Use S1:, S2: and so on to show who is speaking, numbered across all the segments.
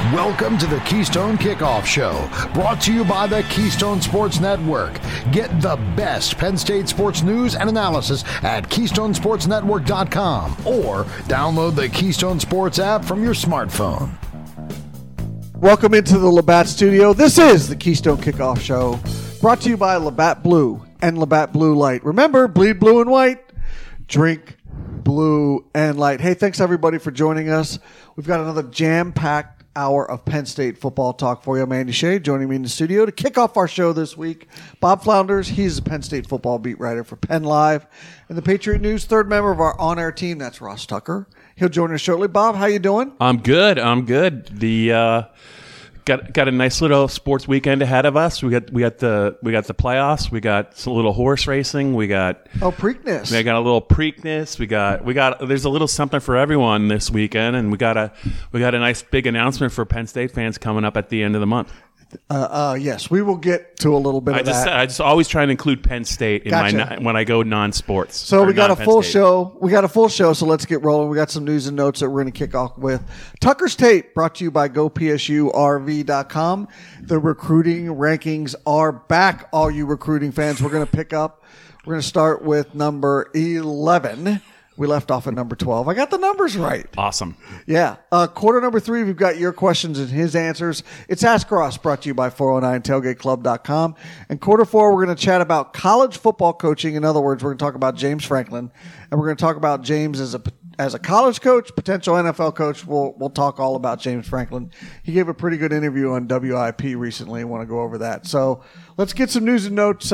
S1: Welcome to the Keystone Kickoff Show, brought to you by the Keystone Sports Network. Get the best Penn State sports news and analysis at KeystonesportsNetwork.com or download the Keystone Sports app from your smartphone.
S2: Welcome into the Labatt Studio. This is the Keystone Kickoff Show, brought to you by Labatt Blue and Labatt Blue Light. Remember, bleed blue and white, drink blue and light. Hey, thanks everybody for joining us. We've got another jam-packed hour of Penn State football talk for you. I'm Andy Shea, joining me in the studio to kick off our show this week. Bob Flounders, he's a Penn State football beat writer for Penn Live. And the Patriot News, third member of our on-air team, that's Ross Tucker. He'll join us shortly. Bob, how you doing?
S3: I'm good. The got a nice little sports weekend ahead of us. We got the playoffs. We got some little horse racing. We got
S2: Preakness.
S3: We got a little Preakness. We got there's a little something for everyone this weekend, and we got a nice big announcement for Penn State fans coming up at the end of the month.
S2: Yes, we will get to a little bit of that.
S3: I just always try and include Penn State in when I go non-sports.
S2: So we got a full show. So let's get rolling. We got some news and notes that we're going to kick off with. Tucker's Tape, brought to you by GoPSURV.com. The recruiting rankings are back, all you recruiting fans. We're going to start with number 11. We left off at number 12. I got the numbers right.
S3: Awesome.
S2: Yeah. Quarter number 3, we've got your questions and his answers. It's Ask Ross, brought to you by 409tailgateclub.com. And quarter 4, we're going to chat about college football coaching. In other words, we're going to talk about James Franklin. And we're going to talk about James as a college coach, potential NFL coach. We'll talk all about James Franklin. He gave a pretty good interview on WIP recently. I want to go over that. So let's get some news and notes.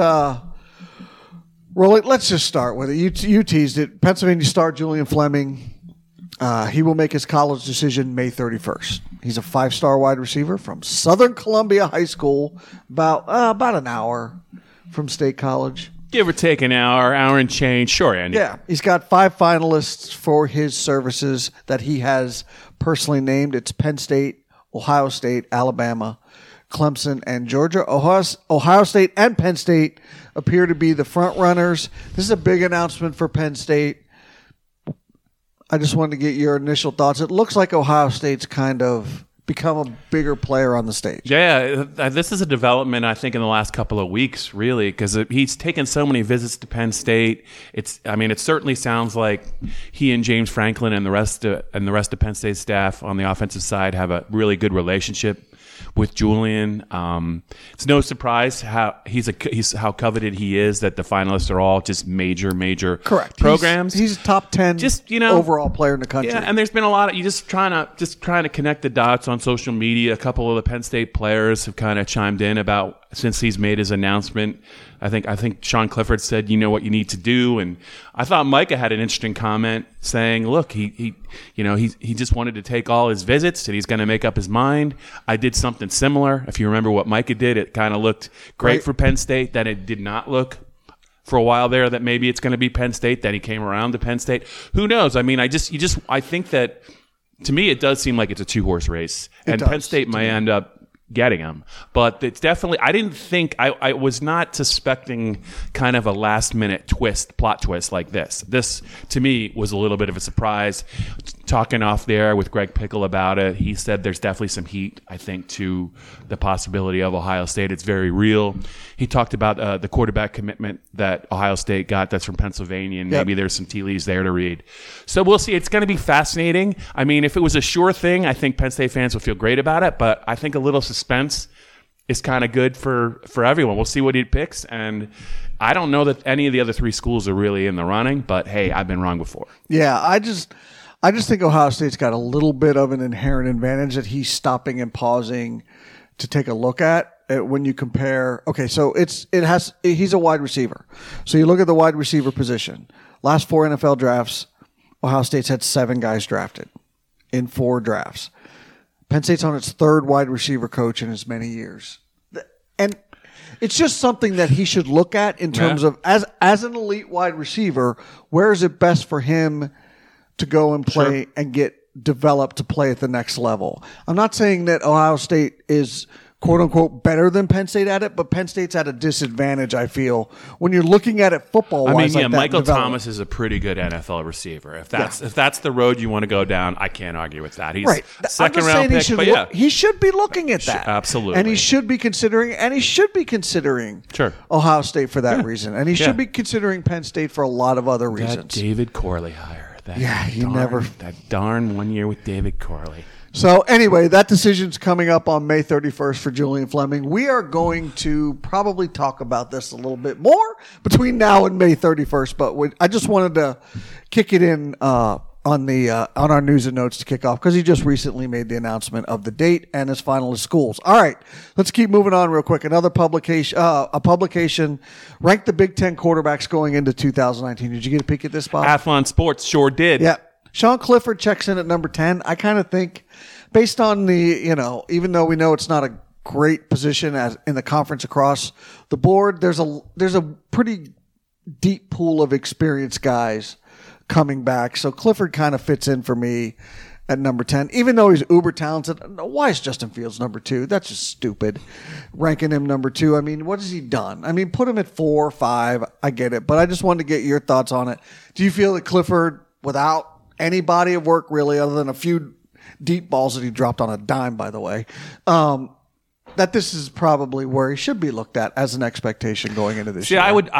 S2: Rolly, let's just start with it. You teased it. Pennsylvania star Julian Fleming, he will make his college decision May 31st. He's a 5-star wide receiver from Southern Columbia High School, about an hour from State College.
S3: Give or take an hour and change. Sure, Andy.
S2: Yeah, he's got 5 finalists for his services that he has personally named. It's Penn State, Ohio State, Alabama, Clemson, and Georgia. Ohio State and Penn State appear to be the front runners. This is a big announcement for Penn State. I just wanted to get your initial thoughts. It looks like Ohio State's kind of become a bigger player on the stage.
S3: Yeah, this is a development, I think, in the last couple of weeks, really, because he's taken so many visits to Penn State. It certainly sounds like he and James Franklin and the rest of Penn State staff on the offensive side have a really good relationship with Julian. It's no surprise how how coveted he is, that the finalists are all just major
S2: correct
S3: programs.
S2: He's a top 10 overall player in the country.
S3: Yeah, and there's been a lot of you just trying to connect the dots on social media. A couple of the Penn State players have kind of chimed in about since he's made his announcement. I think Sean Clifford said, you know what you need to do. And I thought Micah had an interesting comment saying, look, he just wanted to take all his visits and he's going to make up his mind. I did something similar. If you remember what Micah did, it kind of looked great for Penn State. Then it did not look for a while there that maybe it's going to be Penn State. Then he came around to Penn State. Who knows? I mean, I think that to me, it does seem like it's a 2-horse race, and Penn State might end up getting him. But it's definitely, I was not suspecting kind of a last minute plot twist like this. This to me was a little bit of a surprise. Talking off there with Greg Pickle about it, he said there's definitely some heat, I think, to the possibility of Ohio State. It's very real. He talked about the quarterback commitment that Ohio State got that's from Pennsylvania, and maybe there's some tea leaves there to read. So we'll see. It's going to be fascinating. I mean, if it was a sure thing, I think Penn State fans would feel great about it, but I think a little suspense is kind of good for everyone. We'll see what he picks, and I don't know that any of the other 3 schools are really in the running, but hey, I've been wrong before.
S2: Yeah, I just think Ohio State's got a little bit of an inherent advantage that he's stopping and pausing to take a look at when you compare. Okay, so he's a wide receiver. So you look at the wide receiver position. Last 4 NFL drafts, Ohio State's had 7 guys drafted in 4 drafts. Penn State's on its 3rd wide receiver coach in as many years. And it's just something that he should look at in terms of, as an elite wide receiver, where is it best for him to go and play and get developed to play at the next level. I'm not saying that Ohio State is quote unquote better than Penn State at it, but Penn State's at a disadvantage, I feel, when you're looking at it football wise.
S3: Michael Thomas is a pretty good NFL receiver. If that's the road you want to go down, I can't argue with that. He's
S2: right.
S3: second round pick,
S2: he should be looking at that.
S3: Absolutely.
S2: And he should be considering Ohio State for that reason. And he should be considering Penn State for a lot of other reasons.
S3: That David Corley hire. That darn 1 year with David Corley.
S2: So anyway, that decision's coming up on May 31st for Julian Fleming. We are going to probably talk about this a little bit more between now and May 31st, but I just wanted to kick it in on our news and notes to kick off because he just recently made the announcement of the date and his finalist schools. All right, let's keep moving on real quick. Another publication, ranked the Big Ten quarterbacks going into 2019. Did you get a peek at this, Bob?
S3: Athlon Sports sure did.
S2: Yeah. Sean Clifford checks in at number 10. I kind of think, based on the, even though we know it's not a great position in the conference across the board, there's a pretty deep pool of experienced guys coming back. So Clifford kind of fits in for me at number 10, even though he's uber talented. Why is Justin Fields number 2? That's just stupid. Ranking him number 2. I mean, what has he done? I mean, put him at 4 or 5. I get it. But I just wanted to get your thoughts on it. Do you feel that Clifford, without any body of work really, other than a few deep balls that he dropped on a dime, by the way, that this is probably where he should be looked at as an expectation going into this year?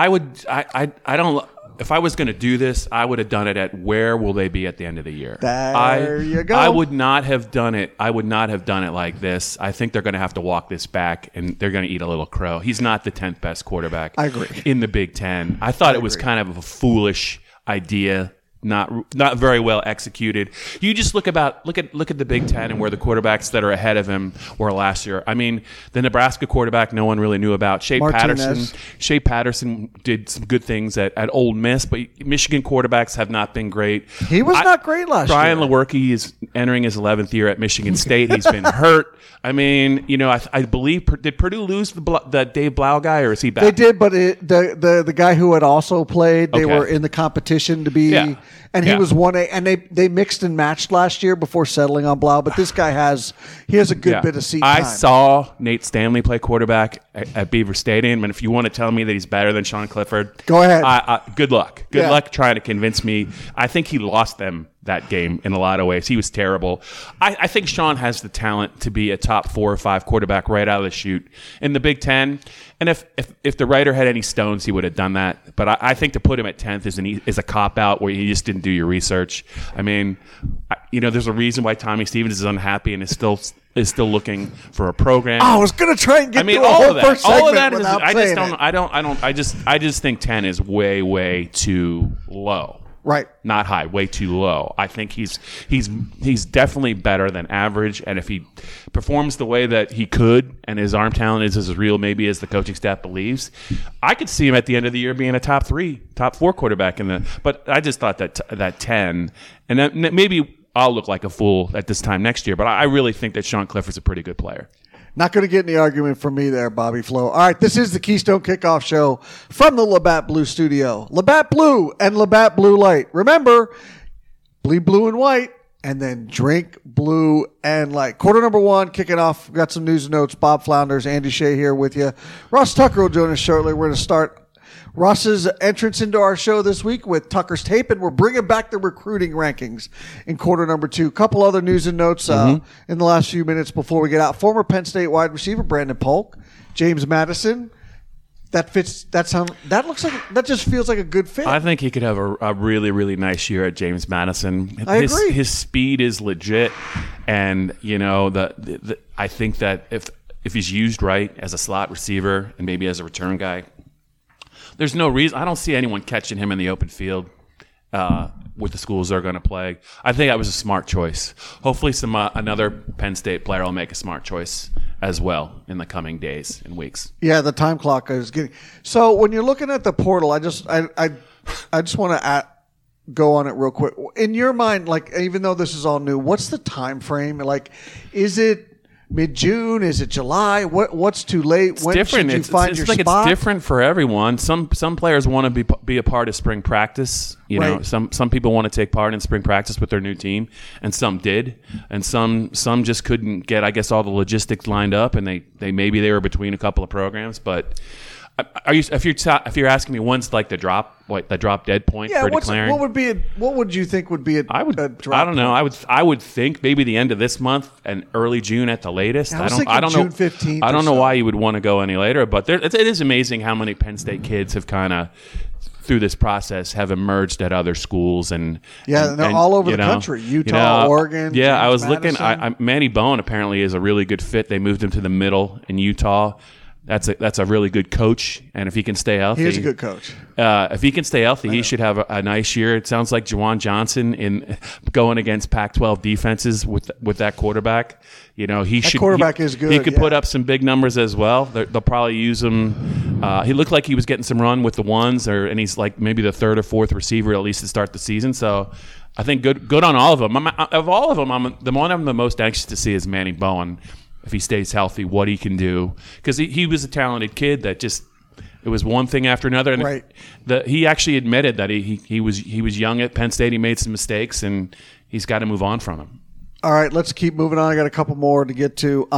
S3: I don't. If I was going to do this, I would have done it at where will they be at the end of the year.
S2: There you go.
S3: I would not have done it. I would not have done it like this. I think they're going to have to walk this back, and they're going to eat a little crow. He's not the 10th best quarterback.
S2: I agree.
S3: In the Big Ten. I thought it was kind of a foolish idea. Not very well executed. You just look at the Big Ten and where the quarterbacks that are ahead of him were last year. I mean, the Nebraska quarterback no one really knew about. Shea Patterson did some good things at Ole Miss, but Michigan quarterbacks have not been great.
S2: He was not great last year.
S3: Brian Lewerke is entering his 11th year at Michigan State. He's been hurt. I mean, I believe did Purdue lose the Dave Blau guy, or is he back?
S2: They did, but the guy who had also played, they were in the competition to be. Yeah. And he was 1A, and they mixed and matched last year before settling on Blau. But this guy has a good bit of seat time.
S3: I saw Nate Stanley play quarterback at Beaver Stadium, and if you want to tell me that he's better than Sean Clifford,
S2: go ahead.
S3: Good luck. Good luck trying to convince me. I think he lost them that game in a lot of ways. He was terrible. I think Sean has the talent to be a top 4 or 5 quarterback right out of the chute in the Big Ten. And if the writer had any stones, he would have done that. But I think to put him at 10th is a cop-out where you just didn't do your research. I mean, there's a reason why Tommy Stevens is unhappy and is still looking for a program.
S2: I was going to try and get through
S3: all
S2: whole
S3: of that.
S2: First
S3: all of that
S2: is.
S3: I just think 10 is way too low.
S2: Right.
S3: Not high, way too low. I think he's definitely better than average, and if he performs the way that he could, and his arm talent is as real maybe as the coaching staff believes, I could see him at the end of the year being a top 3, top 4 quarterback but I just thought that 10, and that maybe I'll look like a fool at this time next year, but I really think that Sean Clifford's a pretty good player.
S2: Not going to get any argument from me there, Bobby Flo. All right, this is the Keystone Kickoff Show from the Labatt Blue Studio. Labatt Blue and Labatt Blue Light. Remember, bleed blue and white, and then drink blue and light. Quarter number 1, kicking off. We've got some news and notes. Bob Flounders, Andy Shea here with you. Ross Tucker will join us shortly. We're going to start Ross's entrance into our show this week with Tucker's Tape, and we're bringing back the recruiting rankings in quarter number 2. Couple other news and notes in the last few minutes before we get out. Former Penn State wide receiver Brandon Polk, James Madison. That fits. That just feels like a good fit.
S3: I think he could have a really, really nice year at James Madison.
S2: I agree.
S3: His speed is legit, and I think that if he's used right as a slot receiver and maybe as a return guy, there's no reason. I don't see anyone catching him in the open field with the schools they're going to play. I think that was a smart choice. Hopefully another Penn State player will make a smart choice as well in the coming days and weeks.
S2: Yeah, the time clock is getting. So when you're looking at the portal, I just want to go on it real quick. In your mind, like, even though this is all new, what's the time frame? Like, is it mid-June? Is it July? What's too late?
S3: It's
S2: when
S3: different.
S2: should you find your
S3: like
S2: spot?
S3: It's different for everyone. Some players want to be a part of spring practice. You know,
S2: Right.
S3: some people want to take part in spring practice with their new team, and some did, and some just couldn't get, I guess, all the logistics lined up, and they maybe they were between a couple of programs. But if you're asking me when's like the drop dead point for declaring,
S2: what would you think would be a drop?
S3: I don't know. I would think maybe the end of this month and early June at the latest.
S2: I was
S3: I don't
S2: thinking
S3: know.
S2: June 15th
S3: I don't know
S2: or so.
S3: why you would want to go any later, but it is amazing how many Penn State kids have kind of through this process have emerged at other schools and
S2: they're all over the country. Utah, Oregon.
S3: Yeah,
S2: James
S3: I was
S2: Madison.
S3: looking. Manny Bowen apparently is a really good fit. They moved him to the middle in Utah. That's a really good coach, and if he can stay healthy,
S2: He's a good coach.
S3: If he can stay healthy, he should have a nice year. It sounds like Juwan Johnson in going against Pac-12 defenses with that quarterback. You know,
S2: quarterback is good.
S3: He could
S2: yeah.
S3: put up some big numbers as well. They'll probably use him. He looked like he was getting some run with the ones, and he's like maybe the third or fourth receiver at least to start the season. So I think good on all of them. Of all of them, the one I'm the most anxious to see is Manny Bowen. If he stays healthy, what he can do. Because he was a talented kid that just it was one thing after another. And
S2: right.
S3: He actually admitted that he was young at Penn State. He made some mistakes, and he's got to move on from them.
S2: All right, let's keep moving on. I got a couple more to get to.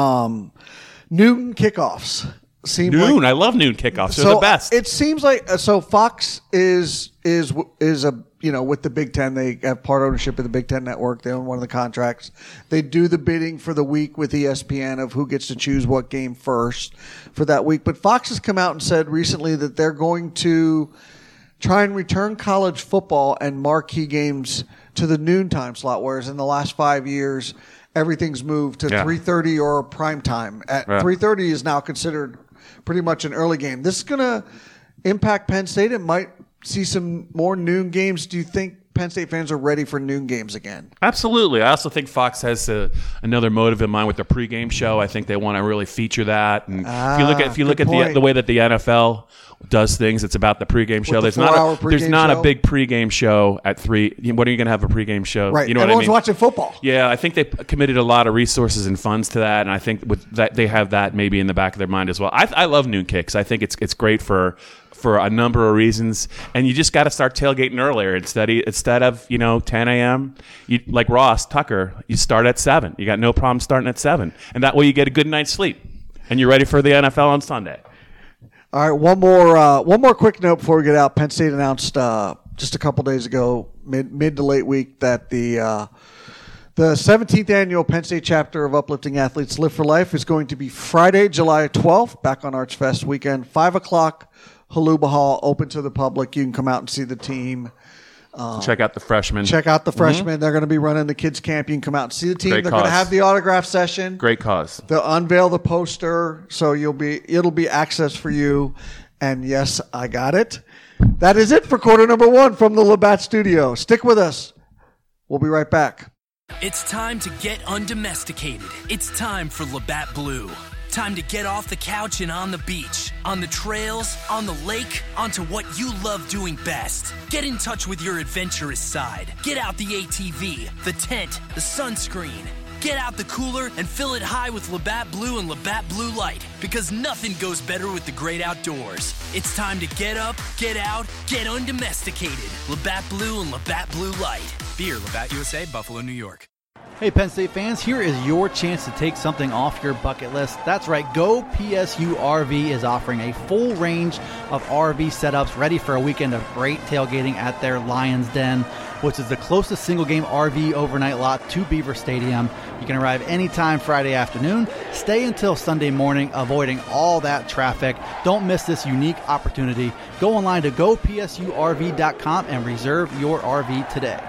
S2: Noon kickoffs.
S3: I love noon kickoffs. They're the best.
S2: It seems like Fox is a with the Big Ten, they have part ownership of the Big Ten Network. They own one of the contracts. They do the bidding for the week with ESPN of who gets to choose what game first for that week. But Fox has come out and said recently that they're going to try and return college football and marquee games to the noontime slot, whereas in the last 5 years, everything's moved to 3:30 or prime time. At 3:30 is now considered pretty much an early game. This is going to impact Penn State. It might see some more noon games. Do you think Penn State fans are ready for noon games again?
S3: Absolutely. I also think Fox has another motive in mind with their pregame show. I think they want to really feature that. And if you look at the way that the NFL does things, it's about the pregame show. There's not a big pregame show at 3. What are you going to have a pregame show?
S2: Right.
S3: You know
S2: Everyone's
S3: what I mean?
S2: watching football.
S3: Yeah, I think they committed a lot of resources and funds to that, and I think with that they have that maybe in the back of their mind as well. I love noon kicks. I think it's great for a number of reasons, and you just got to start tailgating earlier instead of 10 a.m. Like Ross Tucker, you start at 7. You got no problem starting at 7, and that way you get a good night's sleep, and you're ready for the NFL on Sunday.
S2: All right, one more quick note before we get out. Penn State announced just a couple days ago, mid to late week, that the 17th annual Penn State chapter of Uplifting Athletes Live for Life is going to be Friday, July 12th, back on Arch Fest weekend, 5 o'clock, Haluba Hall, open to the public. You can come out and see the team.
S3: Check out the freshmen.
S2: Mm-hmm. They're going to be running the kids' camp. You can come out and see the team.
S3: Great
S2: They're going to have the autograph session.
S3: Great cause.
S2: They'll unveil the poster, so it'll be access for you. And yes, I got it. That is it for quarter number 1 from the Labatt Studio. Stick with us. We'll be right back.
S4: It's time to get undomesticated. It's time for Labatt Blue. Time to get off the couch and on the beach, on the trails, on the lake, onto what you love doing best. Get in touch with your adventurous side. Get out the ATV, the tent, the sunscreen. Get out the cooler and fill it high with Labatt Blue and Labatt Blue Light, because nothing goes better with the great outdoors. It's time to get up, get out, get undomesticated. Labatt Blue and Labatt Blue Light. Beer, Labatt USA, Buffalo, New York.
S5: Hey Penn State fans, here is your chance to take something off your bucket list. That's right, Go PSU RV is offering a full range of RV setups ready for a weekend of great tailgating at their Lions Den, which is the closest single-game RV overnight lot to Beaver Stadium. You can arrive anytime Friday afternoon, stay until Sunday morning, avoiding all that traffic. Don't miss this unique opportunity. Go online to gopsurv.com and reserve your RV today.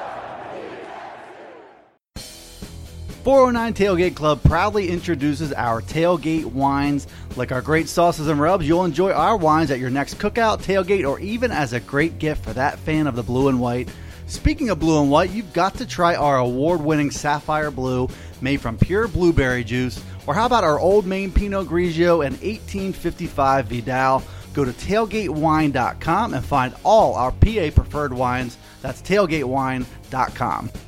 S5: 409 Tailgate Club proudly introduces our tailgate wines. Like our great sauces and rubs, you'll enjoy our wines at your next cookout, tailgate, or even as a great gift for that fan of the blue and white. Speaking of blue and white, you've got to try our award-winning Sapphire Blue made from pure blueberry juice. Or how about our Old Maine Pinot Grigio and 1855 Vidal? Go to tailgatewine.com and find all our PA preferred wines. That's tailgatewine.com.